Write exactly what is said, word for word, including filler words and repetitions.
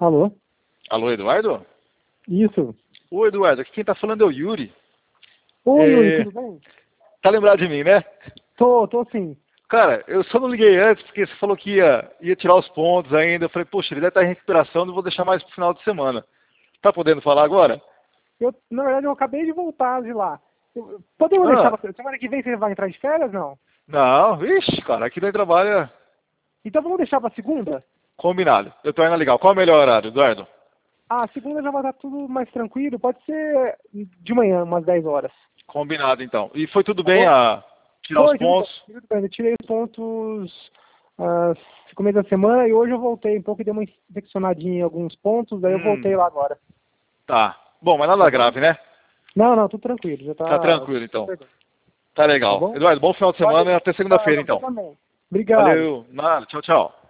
Alô? Alô, Eduardo? Isso. Oi, Eduardo. Aqui quem tá falando é o Yuri. Oi, É... Yuri, tudo bem? Tá lembrado de mim, né? Tô, tô sim. Cara, eu só não liguei antes porque você falou que ia, ia tirar os pontos ainda. Eu falei, poxa, ele deve estar em recuperação, não vou deixar mais pro final de semana. Tá podendo falar agora? Eu, na verdade, eu acabei de voltar de lá. Eu- Podemos Ah, deixar pra... Semana que vem você vai entrar de férias, não? não, vixe, cara, aqui nós trabalha Então vamos deixar pra segunda? combinado. Eu tô indo legal. Qual é o melhor horário, Eduardo? Ah, segunda já vai estar tudo mais tranquilo. Pode ser de manhã, umas dez horas. Combinado, então. E foi tudo Tá bem bom? a tirar os Foi, tudo bem. pontos? Tudo bem. Eu tirei os pontos ah, no começo da semana e hoje eu voltei um pouco e dei uma infeccionadinha em alguns pontos, daí eu Hum, voltei lá agora. tá. Bom, mas Tá nada bom? grave, né? Não, não, tudo tranquilo. Já Tá tá tranquilo, então. super bem. Tá Tá legal. bom? Eduardo, bom final de Pode. semana e até Tá, segunda-feira, você então. também. Obrigado. Valeu. Nada. Tchau, tchau.